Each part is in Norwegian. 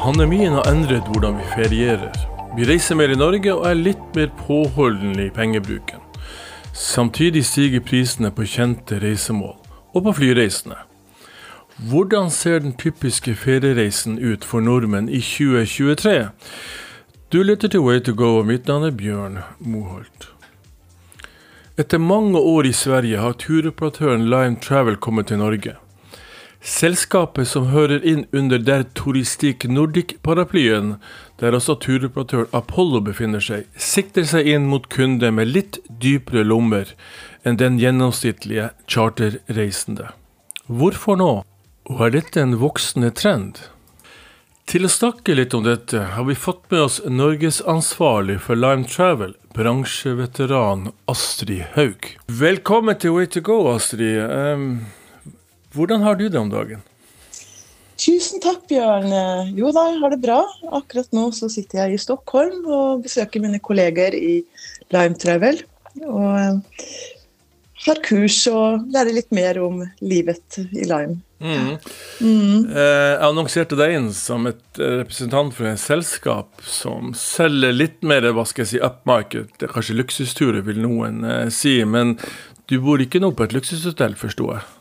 Pandemien har endret hvordan vi ferierer. Vi reiser mer i Norge og litt mer påholdende i pengebruken. Samtidig stiger prisene på kjente reisemål og på flyreisene. Hvordan ser den typiske feriereisen ut for nordmenn i 2023? Du lytter til Way to Go, og mitt navn Bjørn Moholt. Etter mange år i Sverige har turoperatøren Lime Travel kommet til Norge. Selskapet som hører inn under Der Touristik Nordic-paraplyen, der også turoperatøren Apollo befinner seg, sikter seg inn mot kunder med litt dypere lommer enn den gjennomsnittlige charterreisende. Hvorfor nå? Og dette en voksende trend? Til å snakke litt om dette har vi fått med oss Norges ansvarlig for Lime Travel, bransjeveteran Astrid Haug. Velkommen til Way to Go, Astrid. Hvordan har du det om dagen? Tusen takk, Bjørn. Jo da, jeg har det bra. Akkurat nå så sitter jeg i Stockholm og besøker mine kolleger i Lime Travel. Og har kurs og lærer litt mer om livet i Lime. Jeg annonserte deg inn som et representant for en selskap som selger litt mer, hva skal jeg si, upmarket. Det er kanskje luksusturer, vil noen si, men du bor ikke nå på et luksushotell, forstår jeg.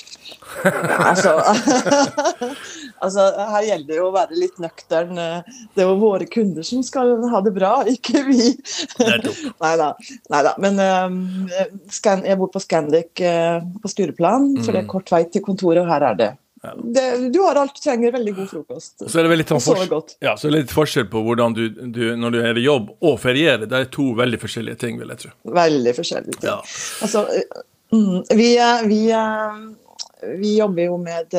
altså, her gjelder det jo å være litt nøktern. Det er jo våre kunder som skal ha det bra, ikke vi. Neida. Men jeg bor på Scandic på Stureplan, for det er kort vei til kontoret, og her er det. Du har alt, du trenger veldig god frokost. Så er det litt så er det litt forskjell på hvordan du når du er i jobb og ferierer. Det er to veldig forskjellige ting, vil jeg tro. Veldig forskjellige ting. Ja. Altså, vi jobber jo med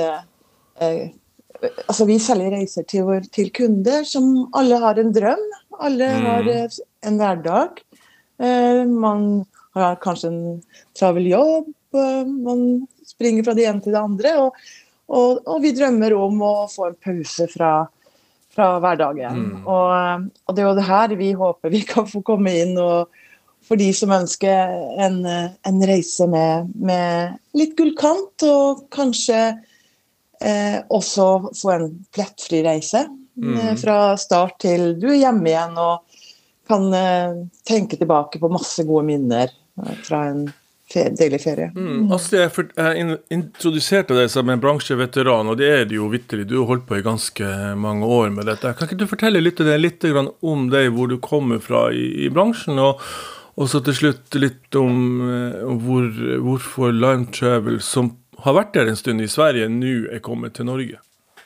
vi selger reiser til kunder som alle har en drøm, alle har en hverdag. Man har kanskje en travel jobb, man springer fra det ene til det andre, og vi drømmer om å få en pause fra hverdagen. Og det er jo det her vi håper vi kan få komme inn, og for de som ønsker en reise med litt gullkant, og kanskje også få en plettfri reise fra start til du er hjemme igjen og kan tenke tilbake på masse gode minner fra en deilig ferie. Jeg introduserte deg som en bransjeveteran, og det er det jo vitterlig. Du har holdt på i ganske mange år med dette. Kan ikke du fortelle litt om deg, hvor du kommer fra i bransjen, og så til slutt litt om hvorfor Lime Travel, som har vært der en stund i Sverige, nå er kommet til Norge?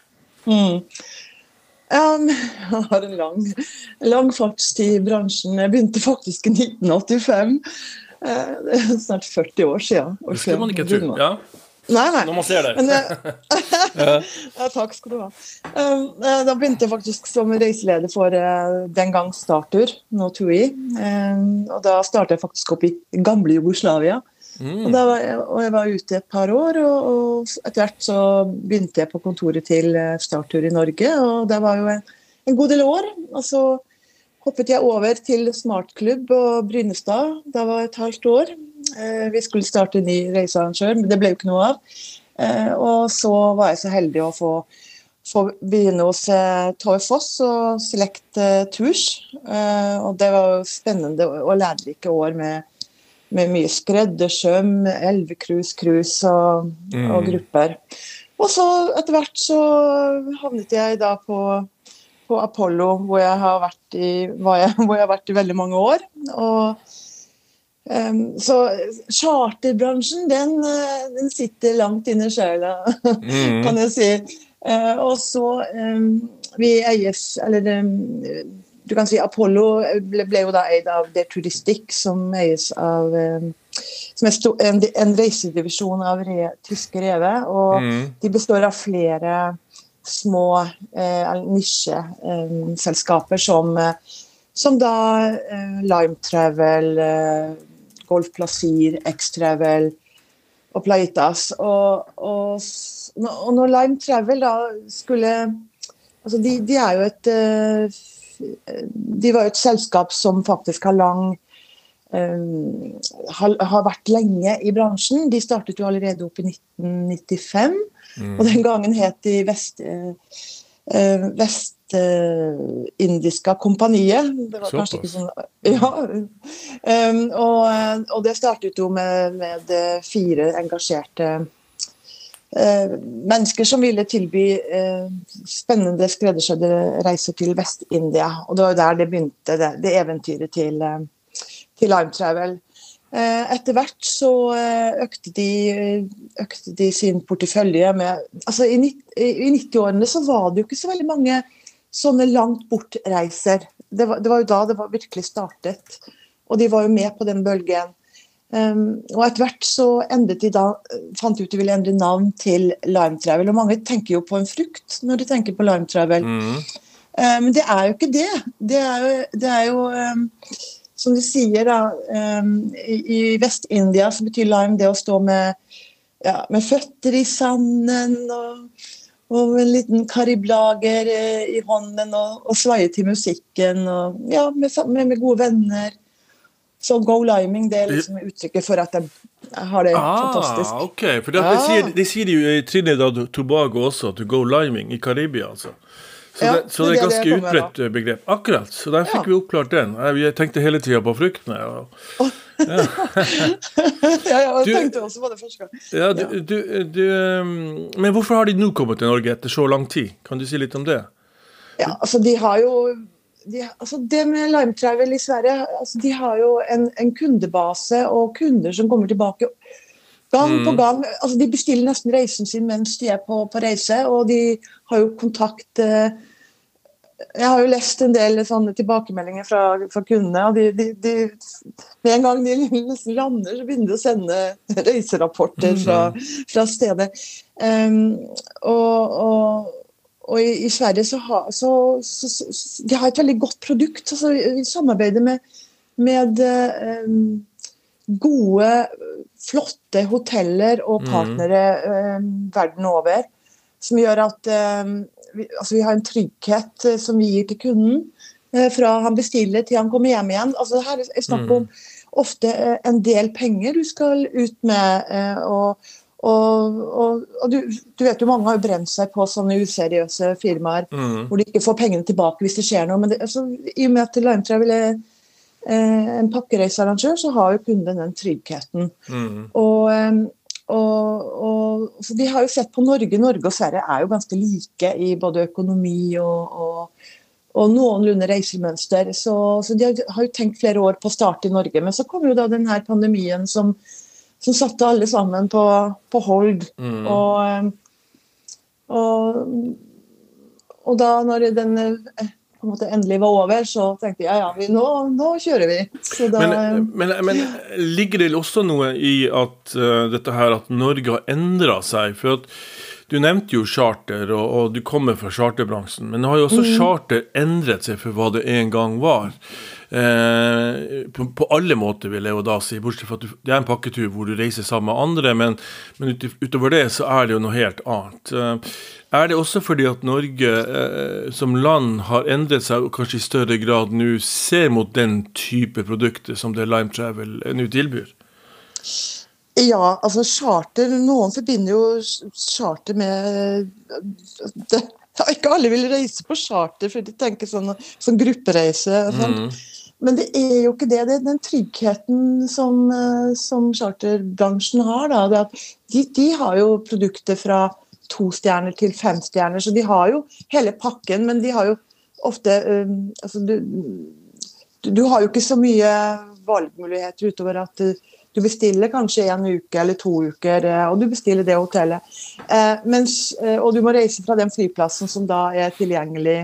Jeg har en lang fartstid i bransjen. Jeg begynte faktisk i 1985. Det er snart 40 år siden. Det skal man ikke tro, ja. Nei. Når man ser det. Ja, takk skal du ha. Da begynte jeg faktisk som reiseleder for den gang Startur, nå TUI. Og da startet jeg faktisk opp i gamle Jugoslavia. Og jeg var ute et par år, og etter hvert så begynte jeg på kontoret til Startur i Norge, og det var jo en god del år. Og så hoppet jeg over til Smartklubb og Brynestad. Da var jeg et halvt år. Vi skulle starte en ny reisearrangør, men det ble jo ikke noe av. Og så var jeg så heldig å få begynne hos Tove Foss og Select Tours. Og det var jo spennende og lærerike år med mye skreddersøm, elvecruise og grupper. Og så etter hvert så havnet jeg da på Apollo, hvor jeg har vært i veldig mange år. Og så charterbransjen, den sitter langt inne i sjela, kan jeg si. Og så vi eies, eller du kan si Apollo ble jo da eid av Der Touristik, som eies av som er en reisedivisjon av tyske Rewe, og de består av flere små nisjeselskaper som da Lime Travel, Golf Plaisir, X-Travel og Plaitas. Og når Lime Travel da skulle, altså de er jo de var jo et selskap som faktisk har vært lenge i bransjen. De startet jo allerede opp i 1995, og den gangen het de vestindiska kompaniet. Det var kanskje ikke sånn, ja. Og det startet jo med 4 engasjerte mennesker som ville tilby spennende skreddersydde reiser til Vest-India. Og det var jo der det begynte, det eventyret til Lime Travel. Etter hvert så økte de sin portefølje med, altså i 90-årene så var det jo ikke så veldig mange sånne langt bortreiser. Det var jo da det var virkelig startet, og de var jo med på den bølgen. Og etter hvert så fant de ut de ville endre navn til Lime Travel, og mange tenker jo på en frukt når de tenker på Lime Travel. Men det er jo ikke det. Det er jo som de sier da, i Vest-India så betyr lime det å stå med føtter i sanden og en liten kariblager i hånden og sveie til musikken og ja, med gode venner. Så go liming, det liksom uttrykket for at de har det fantastisk. Ok, for det sier de jo i Trinidad og Tobago også, to go liming i Karibia altså. Så det ganske utbredt begrep. Akkurat, så der fikk vi oppklart den. Jeg tenkte hele tiden på fruktene. Ja, jeg tenkte også på det første gang. Men hvorfor har de nå kommet til Norge etter så lang tid? Kan du si litt om det? Ja, altså de har jo det med Lime Travel i Sverige, altså de har jo en kundebase og kunder som kommer tilbake gang på gang. Altså de bestiller nesten reisen sin mens de på reise, og de har jo kontakt. Jeg har jo lest en del sånne tilbakemeldinger fra kundene, og med en gang de nesten lander, så begynner de å sende reiserapporter fra stedet. Og i Sverige så de har et veldig godt produkt, altså vi samarbeider med gode, flotte hoteller og partnere verden over, som gjør at vi har en trygghet som vi gir til kunden, fra han bestiller til han kommer hjem igjen. Altså her snakk om ofte en del penger du skal ut med, og du vet jo mange har jo brent seg på sånne useriøse firmaer, hvor de ikke får pengene tilbake hvis det skjer noe, men i og med at Lime Travel en pakkereisearrangør, så har jo kunden den tryggheten. Så de har jo sett på Norge og Sverige er jo ganske like i både økonomi og noenlunde reisemønster, så de har jo tenkt flere år på å starte i Norge, men så kom jo da den her pandemien som satte alle sammen på hold, og da når den på en måte endelig var over, så tenkte jeg, nå kjører vi. Men ligger det også noe i at dette her, at Norge har endret seg? For at du nevnte jo charter, og du kommer fra charterbransjen, men det har jo også charter endret seg for hva det en gang var. På alle måter vil jeg jo da si, bortsett fra at det en pakketur hvor du reiser sammen med andre, men utover det så det jo noe helt annet. Det også fordi at Norge som land har endret seg og kanskje i større grad nå ser mot den type produkter som det Lime Travel nå tilbyr? Ja, altså charter, noen forbinder jo charter med ikke alle vil reise på charter, for de tenker sånn gruppereise og sånt. Men det jo ikke det. Det den tryggheten som charterbransjen har, da. Det at de har jo produkter fra 2 stjerner til 5 stjerner, så de har jo hele pakken, men de har jo ofte altså du har jo ikke så mye valgmuligheter utover at du bestiller kanskje 1 uke eller 2 uker, og du bestiller det hotellet. Og du må reise fra den flyplassen som da tilgjengelig.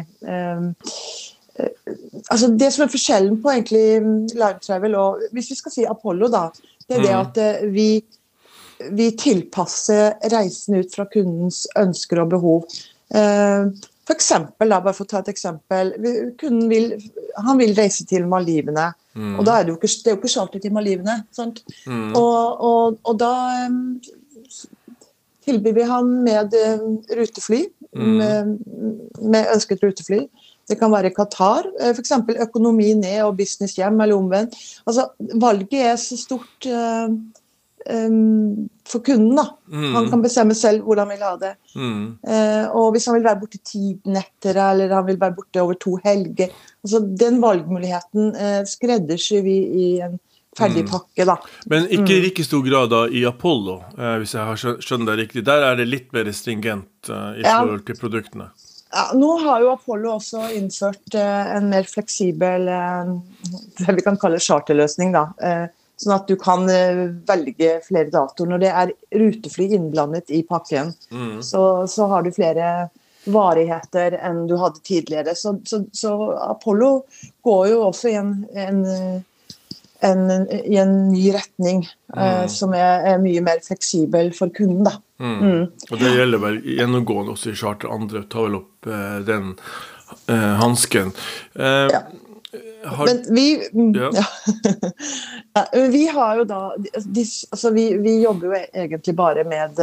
Altså det som forskjellen på egentlig Lime Travel, og hvis vi skal si Apollo da, det det at vi tilpasser reisen ut fra kundens ønsker og behov. For eksempel, da, bare for å ta et eksempel, kunden han vil reise til Maldivene, og da det jo ikke charter til Maldivene, sant? Og da tilbyr vi han med rutefly, med ønsket rutefly. Det kan være Qatar, for eksempel økonomi ned og business hjem, eller omvendt. Altså, valget så stort for kunden da. Han kan bestemme selv hvordan han vil ha det. Og hvis han vil være borte 10 netter, eller han vil være borte over 2 helger, altså den valgmuligheten skreddersyr vi i en ferdig pakke da. Men ikke i like stor grad da i Apollo, hvis jeg har skjønt det riktig. Der det litt mer stringent i forhold til produktene. Ja, nå har jo Apollo også innført en mer fleksibel, det vi kan kalle charterløsning da, sånn at du kan velge flere datoer. Når det rutefly innblandet i pakken, så har du flere varigheter enn du hadde tidligere. Så Apollo går jo også i en ny retning som mye mer fleksibel for kunden da. Og det gjelder vel gjennomgående også i charter. Andre tar vel opp den hansken. Men vi har jo da altså vi jobber jo egentlig bare med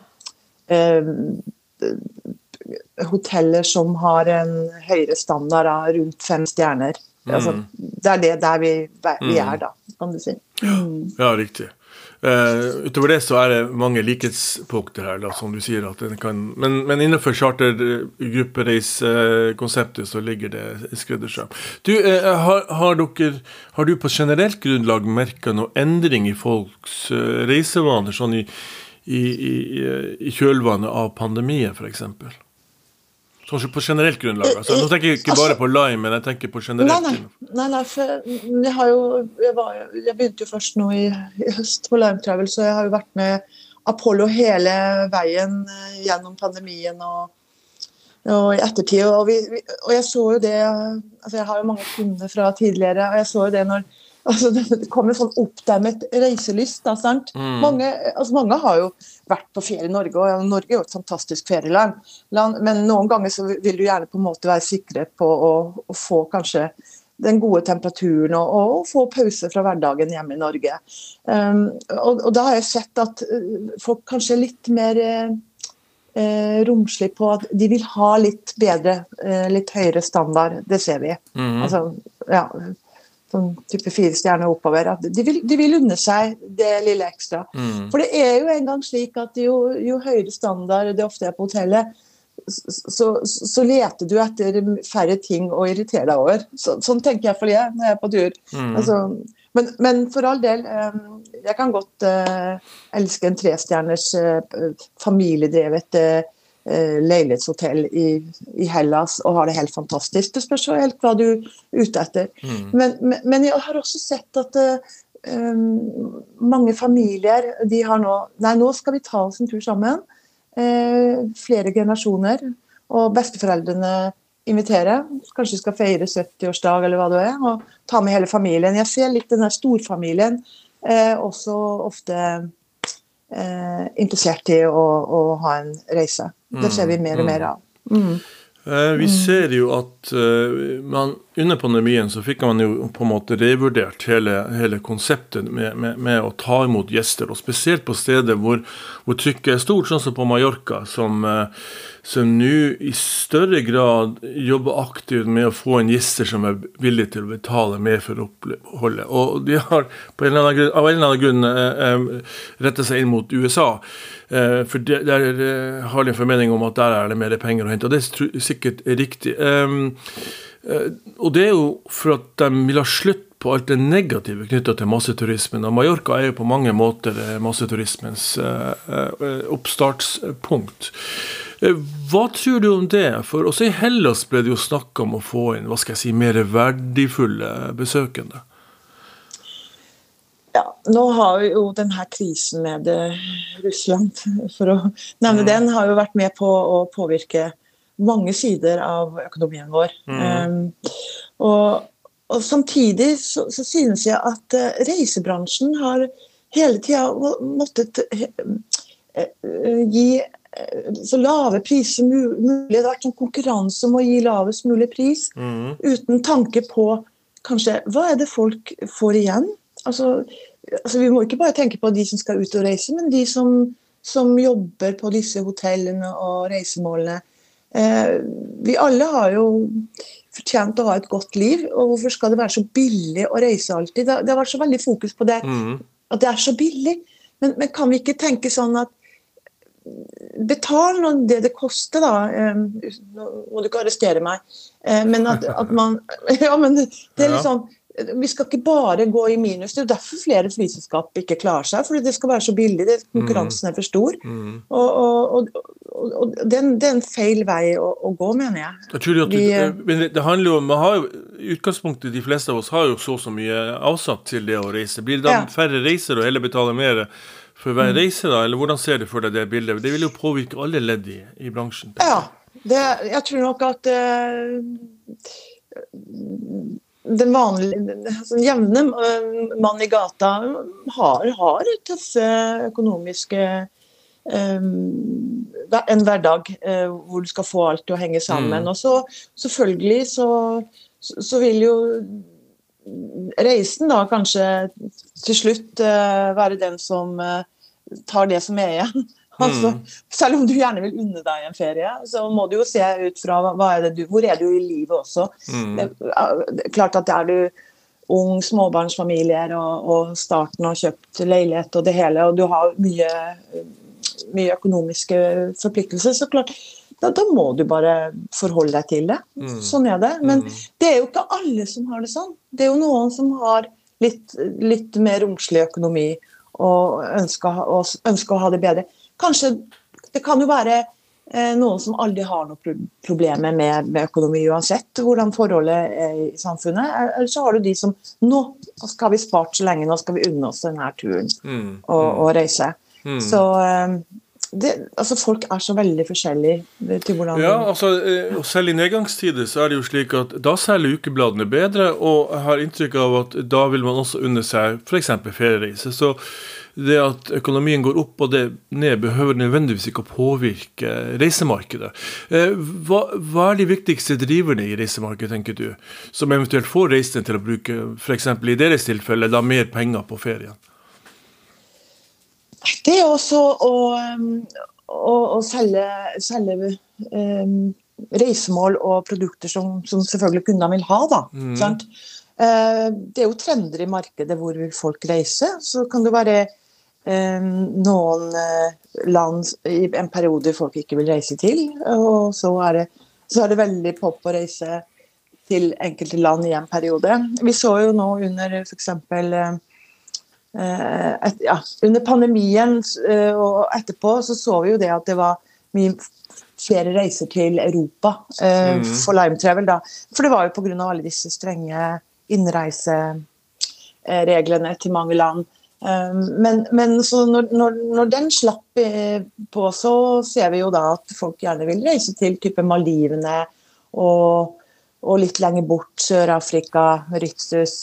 hoteller som har en høyere standard da, rundt 5 stjerner. Altså, det der vi da, kan du si. Ja, riktig. Utover det så det mange likhetspunkter her da, som du sier at den kan, men innenfor chartergruppereiskonseptet så ligger det skreddersøm. Du, har du på generelt grunnlag merket noe endring i folks reisevaner sånn i kjølvannet av pandemien for eksempel? Sånn på generelt grunnlag, altså. Nå tenker jeg ikke bare på Lime, men jeg tenker på generelt. Nei, for jeg begynte jo først nå i høst på Lime Travel, så jeg har jo vært med Apollo hele veien gjennom pandemien og i ettertid, og jeg så jo det, altså jeg har jo mange kunder fra tidligere, og jeg så jo det når det kommer sånn oppdemmet reiselyst da, sant? Mange har jo vært på ferie i Norge, og Norge jo et fantastisk ferieland, men noen ganger så vil du gjerne på en måte være sikre på å få kanskje den gode temperaturen og få pause fra hverdagen hjemme i Norge. Og da har jeg sett at folk kanskje litt mer romslig på at de vil ha litt bedre, litt høyere standard, det ser vi. Altså, ja, sånn type 4 stjerner oppover, at de vil unne seg det lille ekstra. For det jo en gang slik at jo høyere standard det ofte på hotellet, så leter du etter færre ting å irritere deg over. Sånn tenker jeg for det når jeg på tur. Altså, men for all del, jeg kan godt elske en 3 stjerners familiedrevet leilighetshotell i Hellas og har det helt fantastisk. Det spørs jo helt hva du ute etter. Men jeg har også sett at mange familier, de har nå skal vi ta oss en tur sammen. Flere generasjoner, og besteforeldrene inviterer. Kanskje vi skal feire 70-årsdag eller hva det og ta med hele familien. Jeg ser litt den her storfamilien også ofte interessert i å ha en reise. Det ser vi mer og mer av. Vi ser jo at under pandemien så fikk man jo på en måte revurdert hele konseptet med å ta imot gjester, og spesielt på steder hvor trykket stort, sånn som på Mallorca, som nå i større grad jobber aktivt med å få en gjester som villig til å betale mer for oppholdet. Og de har av en eller annen grunn rettet seg inn mot USA, for der har de en formening om at der det mer penger å hente, og det sikkert riktig. Og det jo for at de vil ha slutt på alt det negative knyttet til masseturismen, og Mallorca jo på mange måter masseturismens oppstartspunkt. Hva tror du om det? For også i Hellas ble det jo snakket om å få inn, mer verdifulle besøkende. Ja, nå har jo denne krisen med Russland, for å nevne den, har jo vært med på å påvirke mange sider av økonomien vår. Og samtidig så synes jeg at reisebransjen har hele tiden måttet gi så lave priser mulig. Det har vært en konkurranse om å gi lavest mulig pris, uten tanke på kanskje, hva det folk får igjen? Altså, vi må ikke bare tenke på de som skal ut og reise, men de som jobber på disse hotellene og reisemålene. Vi alle har jo fortjent å ha et godt liv, og hvorfor skal det være så billig å reise alltid? Det har vært så veldig fokus på det, at det så billig. Men kan vi ikke tenke sånn at betal noe det koster da, nå må du ikke arrestere meg, men at man, ja, men det liksom, vi skal ikke bare gå i minus, det derfor flere flyselskap ikke klarer seg, fordi det skal være så billig, konkurransen for stor, og det en feil vei å gå, mener jeg. Jeg tror at men det handler jo om, man har jo, i utgangspunktet de fleste av oss har jo så mye avsatt til det å reise. Blir det da færre reiser og heller betale mer for hver reise da, eller hvordan ser du for deg det bildet? Det vil jo påvirke alle ledd i bransjen. Ja, jeg tror nok at den vanlige, jevne mann i gata har tøffe økonomiske en hverdag hvor du skal få alt til å henge sammen. Og så selvfølgelig så vil jo reisen da kanskje til slutt være den som tar det som igjen. Altså, selv om du gjerne vil unne deg en ferie, så må du jo se ut fra hvor du i livet også. Det klart at er du ung småbarnsfamilier og starten har kjøpt leilighet og det hele, og du har mye økonomiske forpliktelser, så klart da må du bare forholde deg til det. Sånn det. Men det jo ikke alle som har det sånn. Det jo noen som har litt mer romslig økonomi og ønsker å ha det bedre. Kanskje, det kan jo være noen som aldri har noen problemer med økonomi uansett hvordan forholdet i samfunnet. Eller så har du de som, nå skal vi spart så lenge, nå skal vi unne oss denne turen og reise. Så altså folk så veldig forskjellige til hvordan... Ja, altså, selv i nedgangstider så det jo slik at da selger ukebladene bedre, og jeg har inntrykk av at da vil man også unne seg for eksempel feriereise. Så det at økonomien går opp og det ned behøver nødvendigvis ikke å påvirke reisemarkedet. Hva de viktigste driverne i reisemarkedet, tenker du, som eventuelt får reisende til å bruke, for eksempel i deres tilfelle, da mer penger på ferien? Det også å selge reisemål og produkter som selvfølgelig kundene vil ha da, sant? Det jo trender i markedet hvor vil folk reise, så kan det være noen land i en periode folk ikke vil reise til, og så det veldig pop å reise til enkelte land i en periode. Vi så jo nå under for eksempel under pandemien og etterpå så vi jo det at det var mye flere reiser til Europa for Lime Travel da, for det var jo på grunn av alle disse strenge innreisereglene til mange land, men så når den slapp på, så ser vi jo da at folk gjerne vil reise til type Maldivene og litt lenger bort, Sør-Afrika, Mauritius,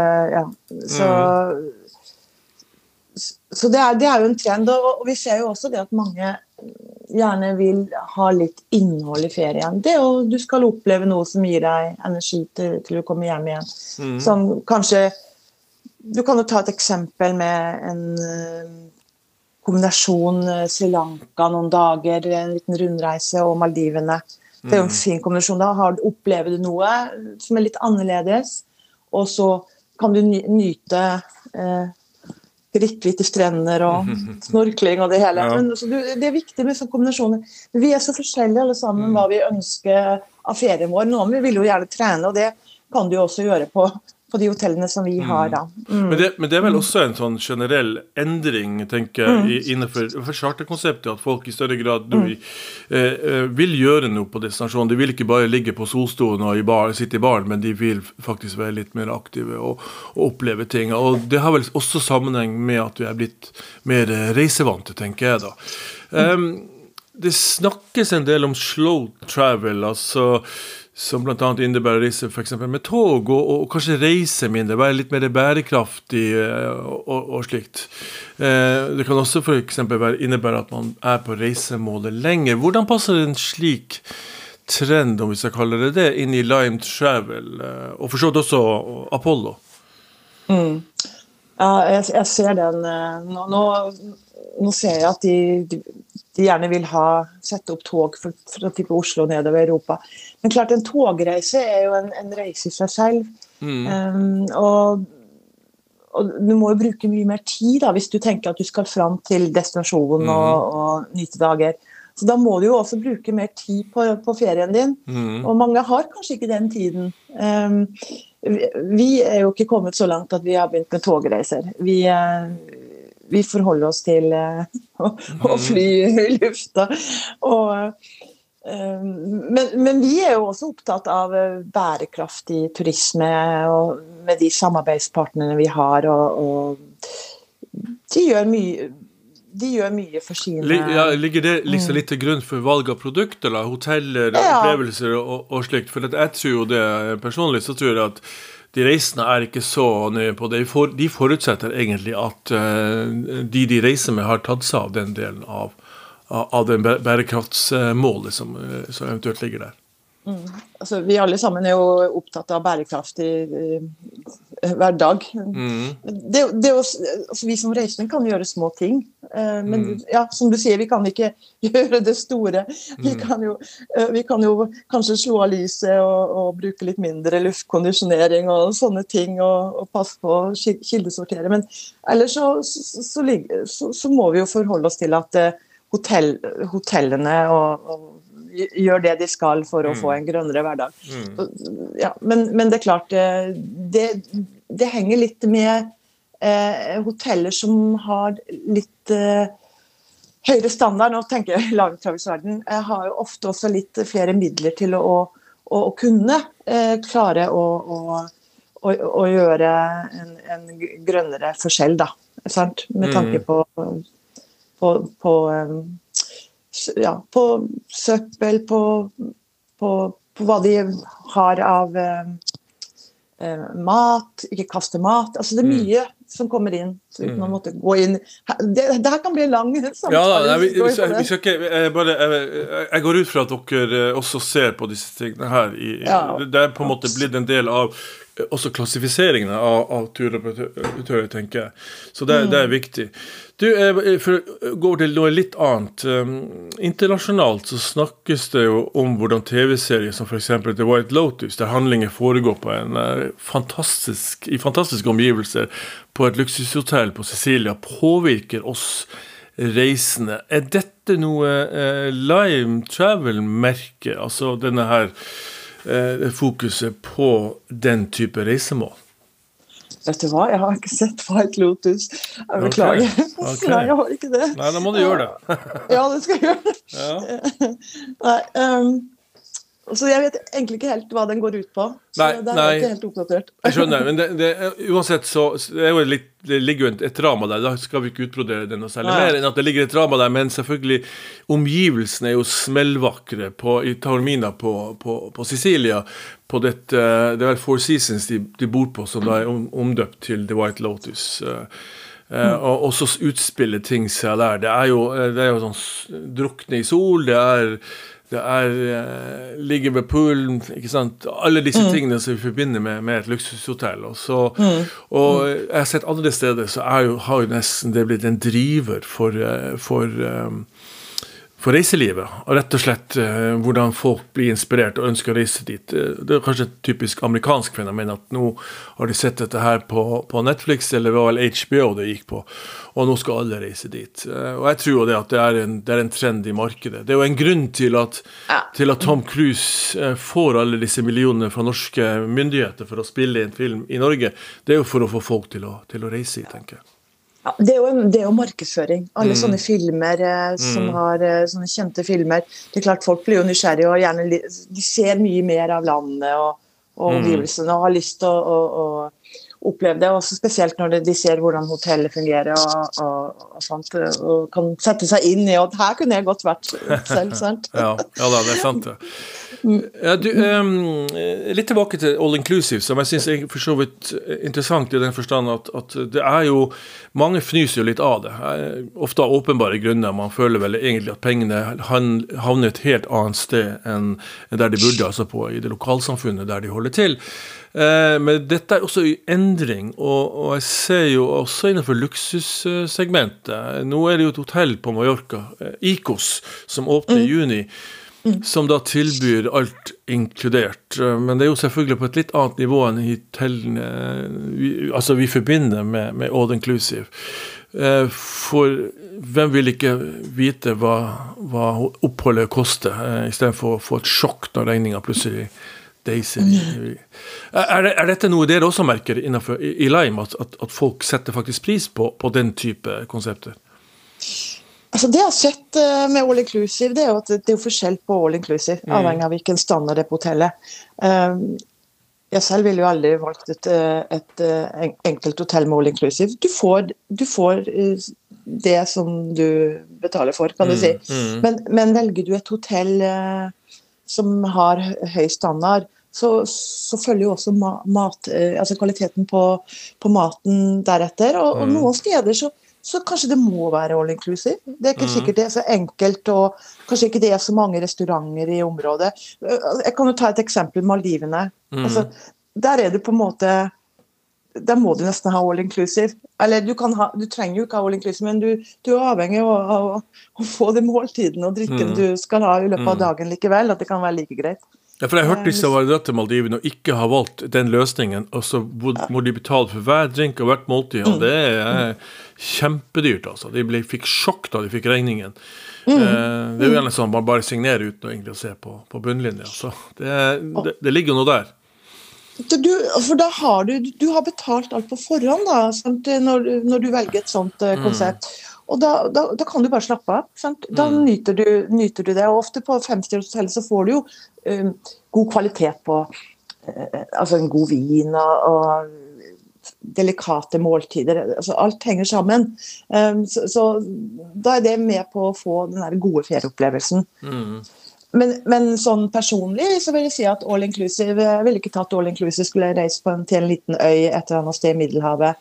så det jo en trend, og vi ser jo også det at mange gjerne vil ha litt innhold i ferien. Det du skal oppleve noe som gir deg energi til å komme hjem igjen. Som kanskje, du kan jo ta et eksempel med en kombinasjon Sri Lanka noen dager, en liten rundreise og Maldivene. Det jo en fin kombinasjon. Da opplever du noe som litt annerledes, og så kan du nyte hvite strender og snorkling og det hele. Men, så det viktig med sånne kombinasjoner. Vi så forskjellige alle sammen hva vi ønsker av ferien vår. Noen vi vil jo gjerne trene, og det kan du jo også gjøre på de hotellene som vi har da. Men det vel også en sånn generell endring, tenker jeg, innenfor charterkonseptet, at folk i større grad vil gjøre noe på destinasjonen. De vil ikke bare ligge på solstolen og sitte i baren, men de vil faktisk være litt mer aktive og oppleve ting. Og det har vel også sammenheng med at vi blitt mer reisevante, tenker jeg da. Det snakkes en del om slow travel, altså som blant annet innebærer reise for eksempel med tog, og kanskje reise mindre, være litt mer bærekraftig og slikt. Det kan også for eksempel innebære at man på reisemålet lenger. Hvordan passer en slik trend, om vi skal kalle det, inn i Lime Travel, og forstått også Apollo? Ja, jeg ser den. Nå ser jeg at de gjerne vil sette opp tog fra type Oslo nedover Europa. Men klart, en togreise jo en reise i seg selv. og du må jo bruke mye mer tid da, hvis du tenker at du skal fram til destinasjonen og nyte dager. Så da må du jo også bruke mer tid på ferien din, og mange har kanskje ikke den tiden. Vi jo ikke kommet så langt at vi har begynt med togreiser. Vi forholder oss til å fly i lufta, men vi jo også opptatt av bærekraftig turisme og med de samarbeidspartnerne vi har, og de gjør mye for sine... Ligger det liksom litt til grunn for valg av produkter, eller hoteller, opplevelser og slikt? For jeg tror jo det, personlig så tror jeg at de reisende ikke så nøye på det. De forutsetter egentlig at de reiser med har tatt seg av den delen av den bærekraftsmålet som eventuelt ligger der. Altså, vi alle sammen jo opptatt av bærekraftig hver dag. Altså, vi som reisende kan gjøre små ting, men ja, som du sier, vi kan ikke gjøre det store. Vi kan jo kanskje slå av lyset og bruke litt mindre luftkondisjonering og sånne ting, og passe på å kildesortere. Men ellers så må vi jo forholde oss til at hotellene og gjør det de skal for å få en grønnere hverdag. Ja, men det klart, det henger litt med hoteller som har litt høyere standard. Nå tenker jeg langtravisverden. Jeg har jo ofte også litt flere midler til å kunne klare å gjøre en grønnere forskjell, da. Sant? Med tanke på søppel, på hva de har av mat, ikke kaste mat. Altså det mye som kommer inn, så uten å måtte gå inn. Det her kan bli en lang samtale. Jeg går ut fra at dere også ser på disse tingene her. Det på en måte blitt en del av også klassifiseringen av turoperatører, tenker jeg. Så det viktig. Du, for å gå til noe litt annet. Internasjonalt så snakkes det jo om hvordan TV-serier som for eksempel The White Lotus, der handlinger foregår på i fantastiske omgivelser på et luksushotell på Sicilia, påvirker oss reisende. Dette noe Lime Travel-merke, altså denne her fokuset på den type reisemål? Vet du hva? Jeg har ikke sett White Lotus. Jeg beklager. Okay. Nei, jeg har ikke det. Nei, da må du gjøre det. Ja, det skal jeg gjøre. Ja. Nei, så jeg vet egentlig ikke helt hva den går ut på. Så det ikke helt oppdatert. Jeg skjønner, men uansett så det ligger jo et drama der. Da skal vi ikke utbrodere det noe særlig mer enn at det ligger et drama der, men selvfølgelig omgivelsene jo smellvakre i Taormina på Sicilia, på dette, det Four Seasons de bor på, som da omdøpt til The White Lotus. Og så utspiller ting seg der. Det jo sånn drukne i sol, det ligger ved poolen, ikke sant? Alle disse tingene som vi forbinder med et luksushotell. Og jeg har sett andre steder, så har jo nesten det blitt en driver for reiselivet, og rett og slett hvordan folk blir inspirert og ønsker å reise dit. Det kanskje et typisk amerikansk fenomen at nå har de sett dette her på Netflix, eller det var vel HBO det gikk på, og nå skal alle reise dit. Og jeg tror jo det at det en trend i markedet. Det jo en grunn til at Tom Cruise får alle disse millionene fra norske myndigheter for å spille en film i Norge. Det jo for å få folk til å reise i, tenker jeg. Ja, det jo markedsføring. Alle sånne filmer som har sånne kjente filmer. Det klart folk blir jo nysgjerrige og gjerne de ser mye mer av landet og omgivelsene og har lyst til å oppleve det, også spesielt når de ser hvordan hotellet fungerer og sånt, og kan sette seg inn i, og her kunne jeg godt vært selv, sant? Ja da, det sant det. Ja, litt tilbake til All Inclusive, som jeg synes er for så vidt interessant i den forstand at det jo, mange fnyser jo litt av det. Ofte av åpenbare grunner, man føler vel egentlig at pengene havner et helt annet sted enn der de burde, altså i det lokalsamfunnet der de holder til. Men dette også i endring, og jeg ser jo også innenfor luksussegmentet. Nå det jo et hotell på Mallorca, Icos, som åpner i juni. som da tilbyr alt inkludert. Men det jo selvfølgelig på et litt annet nivå enn hotellene, altså vi forbinder med all inclusive. For hvem vil ikke vite hva oppholdet koster, I stedet for å få et sjokk når regningen plutselig deiser. Dette noe dere også merker innenfor I Lime, at folk setter faktisk pris på den type konsepter? Altså det jeg har sett med all inclusive, det jo at det jo forskjell på all inclusive, avhengig av hvilken standard det på hotellet. Jeg selv ville jo aldri valgt et enkelt hotell med all inclusive. Du får det som du betaler for, kan du si. Men velger du et hotell som har høy standard, så følger jo også altså kvaliteten på maten deretter. Og noen steder så kanskje det må være all inclusive. Det ikke sikkert det så enkelt, og kanskje ikke det så mange restauranter I området. Jeg kan jo ta et eksempel, Maldivene. Altså, der det på en måte, der må du nesten ha all inclusive. Eller du trenger jo ikke ha all inclusive, men du avhengig av å få de måltidene og drikken du skal ha I løpet av dagen likevel, at det kan være like greit. Ja, for jeg har hørt disse var dratt til Maldivene og ikke har valgt den løsningen, og så må de betale for hver drink og hvert måltid, og det kjempedyrt, altså. De fikk sjokk da de fikk regningen. Det jo gjerne sånn, man bare signerer uten å egentlig se på bunnlinjen, så det ligger noe der. For da har du har betalt alt på forhånd da, sant? Når du velger et sånt konsept. Og da kan du bare slappe av, sant? Da nyter du det, og ofte på 5-stjerners så får du jo god kvalitet på altså en god vin og delikate måltider, altså alt henger sammen. Så da det med på å få den der gode ferieopplevelsen. Men sånn personlig så vil jeg si at all inclusive, jeg ville ikke tatt all inclusive, skulle jeg reise til en liten øy et eller annet sted I Middelhavet.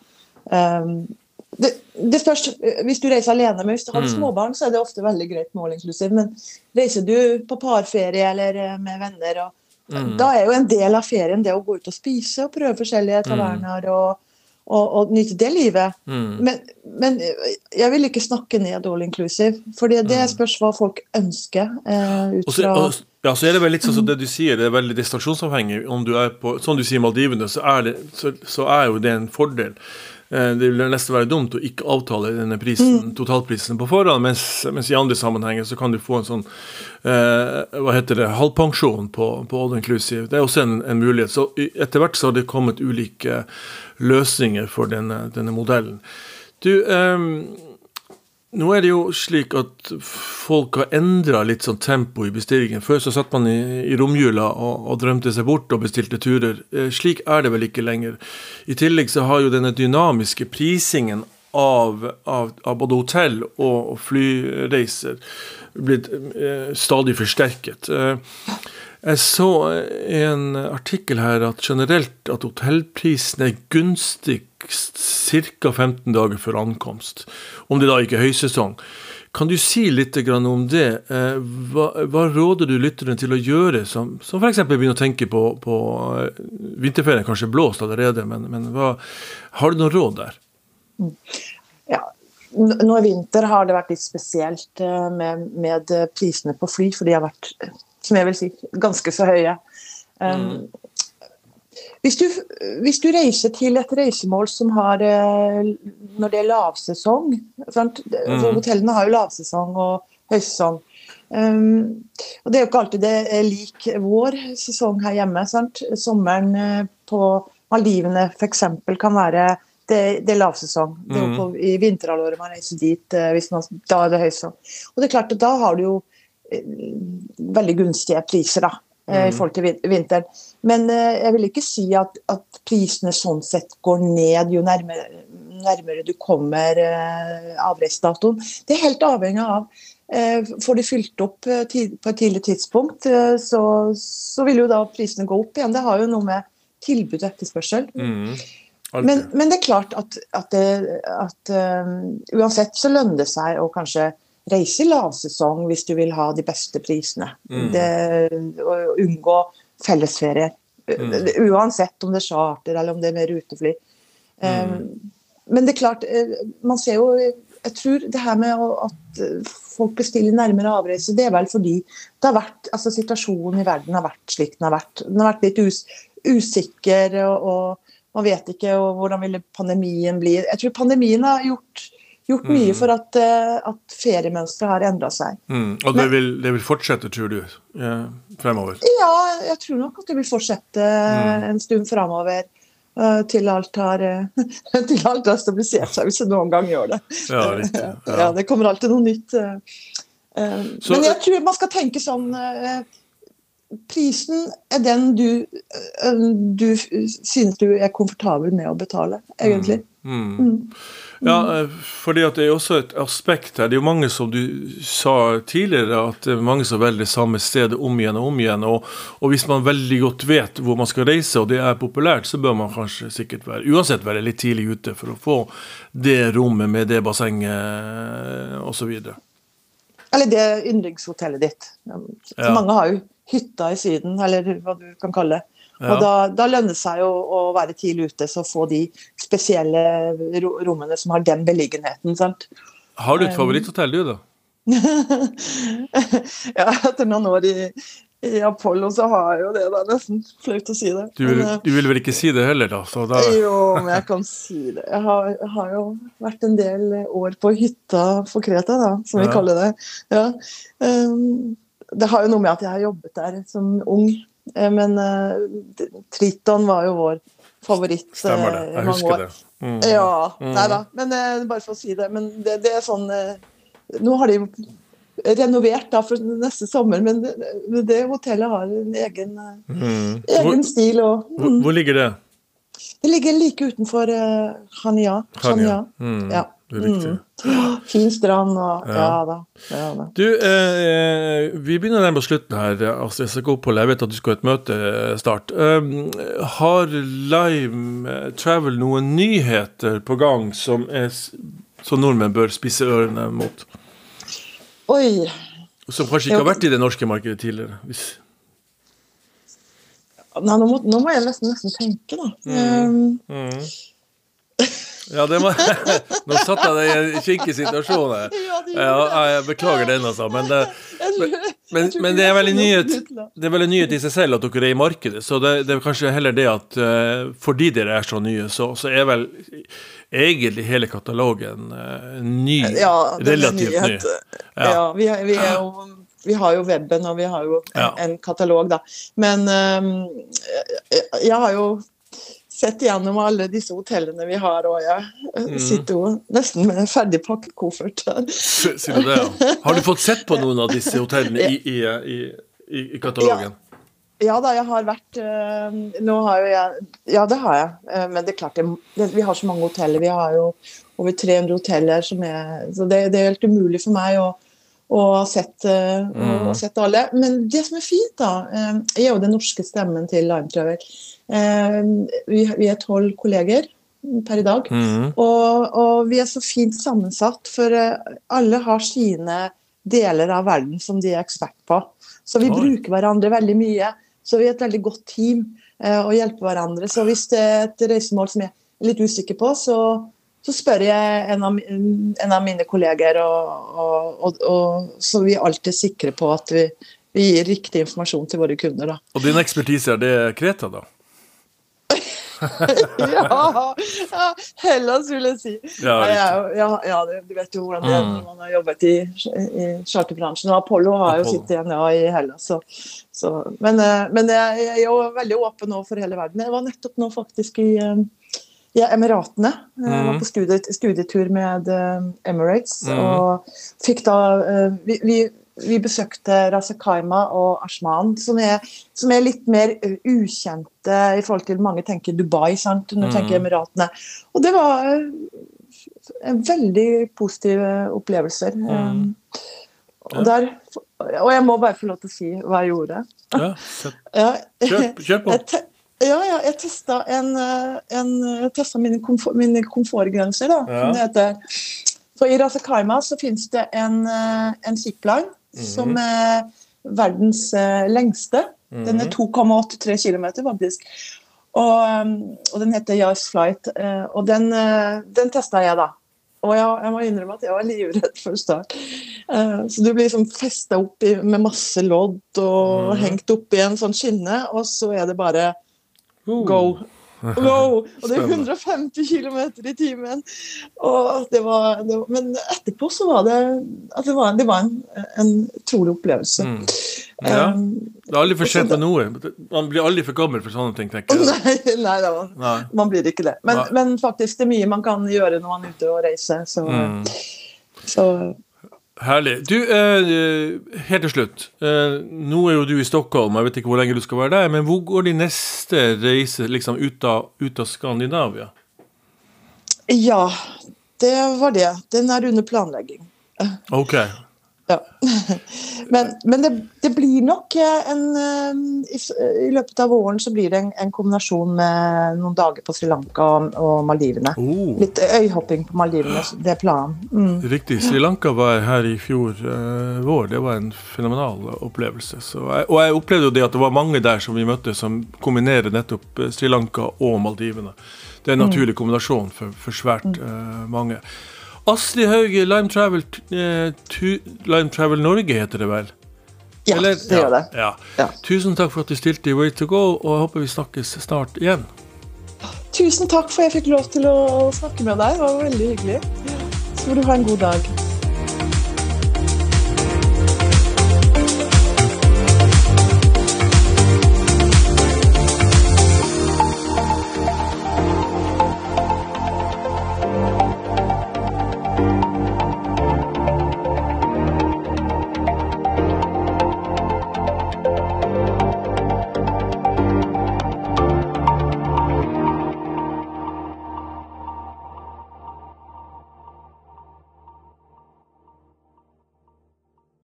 Det spørs, hvis du reiser alene, men hvis du har småbarn, så det ofte veldig greit med all inclusive, men reiser du på parferie eller med venner, da jo en del av ferien det å gå ut og spise og prøve forskjellige taverner og nyte det livet. Men jeg vil ikke snakke ned all inclusive, for det spørs hva folk ønsker ut fra... Ja, så det vel litt sånn som det du sier, det veldig distraksjonsavhengig. Om du på, som du sier, Maldivene, så jo det en fordel. Det vil nesten være dumt å ikke avtale denne prisen, totalprisen på forhånd, mens I andre sammenhenger så kan du få en sånn, hva heter det, halvpensjon på all inclusive. Det også en mulighet. Så etter hvert så har det kommet ulike løsninger for denne modellen. Du, nå det jo slik at folk har endret litt sånn tempo I bestillingen. Før så satt man I romjula og drømte seg bort og bestilte turer. Slik det vel ikke lenger. I tillegg så har jo denne dynamiske prisingen av både hotell og flyreiser blitt stadig forsterket. Jeg så en artikkel her at generelt at hotellprisen gunstigst cirka 15 dager før ankomst, om det da ikke høysesong. Kan du si litt grann om det? Hva råder du lytterne til å gjøre, som for eksempel begynner å tenke på vinterferien, kanskje blåst allerede, men har du noen råd der? Ja, nå I vinter har det vært litt spesielt med prisene på fly, for de har vært, som jeg vil si, ganske så høye. Hvis du reiser til et reisemål som har, når det lavsesong, sant? Hotellene har jo lavsesong og høysesong, og det jo ikke alltid det lik vår sesong her hjemme, sant? Sommeren på Maldivene for eksempel kan være det lavsesong. Det jo på, I vinterhalvåret man reiser dit, hvis da det høysesong. Og det klart at da har du jo veldig gunstige priser da, I forhold til vinteren. Men jeg vil ikke si at prisene sånn sett går ned jo nærmere du kommer avreisedatoen. Det helt avhengig av får du fylt opp på et tidlig tidspunkt, så vil jo da prisene gå opp igjen. Det har jo noe med tilbud og etterspørsel. Men det klart at uansett så lønner det seg å kanskje reise I lavsesong hvis du vil ha de beste prisene. Å unngå fellesferier. Uansett om det charter eller om det mer rutefly. Men det klart, man ser jo jeg tror det her med at folk bestiller nærmere avreise, det vel fordi det har vært, altså situasjonen i verden har vært slik den har vært. Den har vært litt usikker, og man vet ikke hvordan ville pandemien bli. Jeg tror pandemien har gjort mye for at feriemønstret har endret seg. Og det vil fortsette, tror du, fremover? Ja, jeg tror nok at det vil fortsette en stund fremover. Til alt har stabilisert seg, hvis det noen gang gjør det. Ja, riktig. Ja, det kommer alltid noe nytt. Men jeg tror man skal tenke sånn, prisen den du synes du komfortabel med å betale, egentlig. Ja, fordi at det også et aspekt her. Det jo mange, som du sa tidligere, at det mange som velger samme sted om igjen, og hvis man veldig godt vet hvor man skal reise, og det populært, så bør man kanskje sikkert uansett være litt tidlig ute for å få det rommet med det bassenget og så videre. Eller det yndlingshotellet ditt. Så mange har jo hytta i Syden, eller hva du kan kalle det. Og da lønner det seg jo å være tidlig ute, så få de spesielle rommene som har den beliggenheten, sant? Har du et favoritthotell, du da? Ja, etter noen år i Apollo, så har jeg jo det da, nesten flaut å si det. Du vil vel ikke si det heller da? Jo, men jeg kan si det. Jeg har jo vært en del år på hytta for Kreta da, som vi kaller det. Ja. Det har jo noe med at jeg har jobbet der som ung. Men Triton var jo vår favoritt. Stemmer det, jeg husker det. Ja, neida, men bare for å si det, men det sånn, nå har de renovert da for neste sommer, men det hotellet har en egen stil. Hvor ligger det? Det ligger like utenfor Hania. Ja. Det riktig. Fin strand og ja da. Du, vi begynner nærmere på slutten her, altså jeg skal gå på, jeg vet at du skal ha et møte start. Har Lime Travel noen nyheter på gang som nordmenn bør spisse ørene mot? Oi. Som kanskje ikke har vært i det norske markedet tidligere? Nei, nå må jeg nesten tenke da. Ja, nå satt jeg deg i en kinkig situasjon her. Jeg beklager den altså, men det veldig nyhet. Det veldig nyhet i seg selv at dere i markedet, så det kanskje heller det at fordi dere så nye, så vel egentlig hele katalogen ny, relativt ny. Ja, vi har jo webben, og vi har jo en katalog da. Men jeg har jo sett gjennom alle disse hotellene vi har, og jeg sitter jo nesten med en ferdig pakket koffert her. Sier du det, ja? Har du fått sett på noen av disse hotellene i katalogen? Ja da, jeg har vært, nå har jo ja det har jeg, men det klart, vi har så mange hoteller, vi har jo over 300 hoteller, så det helt umulig for meg å ha sett alle. Men det som fint da, er jo den norske stemmen til Lime Travel. Vi 12 kolleger per i dag, og vi så fint sammensatt, for alle har sine deler av verden som de ekspert på. Så vi bruker hverandre veldig mye, så vi et veldig godt team og hjelper hverandre. Så hvis det et reisemål som jeg litt usikker på, så spør jeg en av mine kolleger, og så vi alltid sikre på at vi gir riktig informasjon til våre kunder da. Og din ekspertise det Kreta da? ja, Hellas vil jeg si. Ja, du vet jo hvordan det når man har jobbet i charterbransjen, og Apollo har jo sittet igjen i Hellas. Men jeg er jo veldig åpen nå for hele verden. Jeg var nettopp nå faktisk i Emiratene. Jeg var på studietur med Emirates, og fikk da vi besøkte Ras Al Khaimah og Ashman, som er litt mer ukjente i forhold til mange tenker Dubai, sant? Når du tenker Emiratene. Og det var en veldig positive opplevelser. Og jeg må bare få lov til å si hva jeg gjorde. Kjør på. Jeg testet mine komfortgrenser da, som det heter. Så i Ras Al Khaimah så finnes det en zipline som verdens lengste. Den 2,83 kilometer faktisk. Og den heter Yas Flight. Og den testet jeg da. Og jeg må innrømme at jeg var livredd for start. Så du blir liksom festet opp med masse lodd og hengt opp i en sånn skinne, og så det bare go. Wow, og det 150 kilometer i timen. Og men etterpå så var det var en utrolig opplevelse. Ja, det aldri for sent med noe. Man blir aldri for gammel for sånne ting, tenker jeg. Nei, man blir ikke det. Men faktisk, det mye man kan gjøre når man ute og reiser. Så herlig. Du, helt til slutt. Nå jo du i Stockholm, jeg vet ikke hvor lenge du skal være der, men hvor går de neste reise liksom ut av Skandinavia? Ja, det var det. Den under planlegging. Ok. Ja. Men det blir nok i løpet av våren så blir det en kombinasjon med noen dager på Sri Lanka og Maldivene. Litt øyhopping på Maldivene, det planen. Riktig, Sri Lanka var her i fjor vår, det var en fenomenal opplevelse. Og jeg opplevde jo det at det var mange der som vi møtte som kombinerer nettopp Sri Lanka og Maldivene. Det en naturlig kombinasjon for svært mange. Astrid Hauge, Lime Travel Norge heter det vel? Ja, det gjør det. Ja. Tusen takk for at du stilte i Way to Go, og jeg håper vi snakkes snart igjen. Tusen takk for at jeg fikk lov til å snakke med deg, det var veldig hyggelig. Så må du ha en god dag.